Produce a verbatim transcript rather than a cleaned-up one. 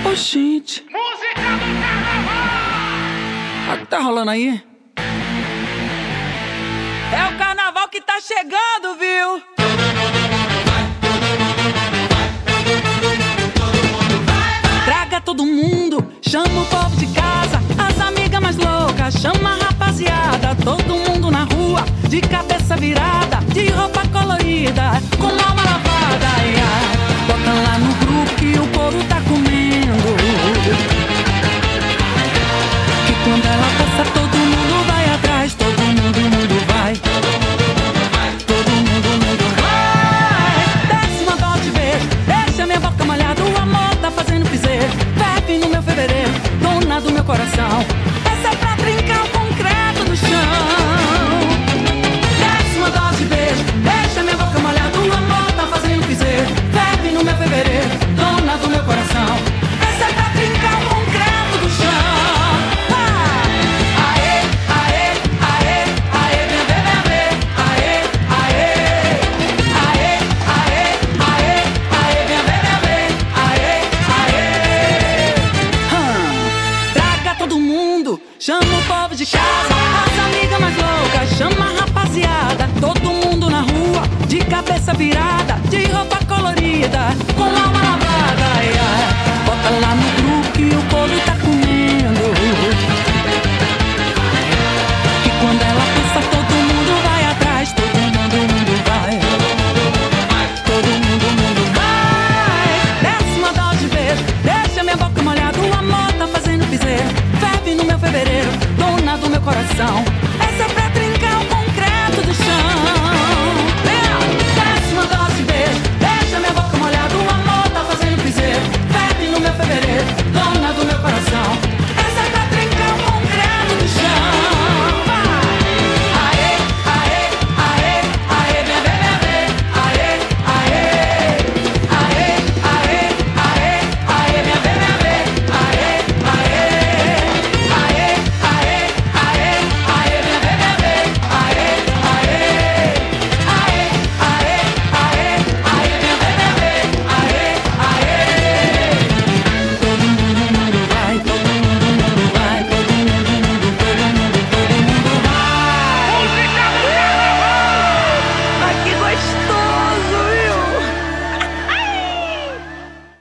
Ô, gente. Música do carnaval! O que tá rolando aí? É o carnaval que tá chegando, viu? Traga todo mundo, chama o povo de casa, as amigas mais loucas, chama a rapaziada, todo mundo na rua, de cabeça virada, de roupa colorida, com alma lavada, ai, ai. Bota lá no grupo que o povo tá comendo, que quando ela passa todo mundo vai atrás, todo mundo, mundo vai, todo mundo, mundo vai. Desce uma dó de ver, deixa minha boca molhada, o amor tá fazendo piseiro, bebe no meu fevereiro, dona do meu coração, essa é pra trincar o concreto do chão. Desce uma dó de beijo, deixa minha boca molhada, o amor tá fazendo piseiro, bebe no meu fevereiro, dona do meu coração, essa é pra trincar o concreto do chão. Ah! Aê, aê, aê, aê, vem ver, vem ver, aê, aê, aê, aê, aê, aê, vem ver, vem ver, aê, aê. Hum. Traga todo mundo, chama o povo de casa, as amigas mais loucas, chama a rapaziada, todo mundo na rua, de cabeça virada, de roupa colorida, com alma lavada, ai, ai. Bota lá no grupo que o povo tá comendo, que quando ela passa todo mundo vai atrás, todo mundo, mundo vai, todo mundo, mundo vai. Desce uma dó de beijo, deixa minha boca molhada, o amor tá fazendo piseiro, ferve no meu fevereiro, dona do meu coração,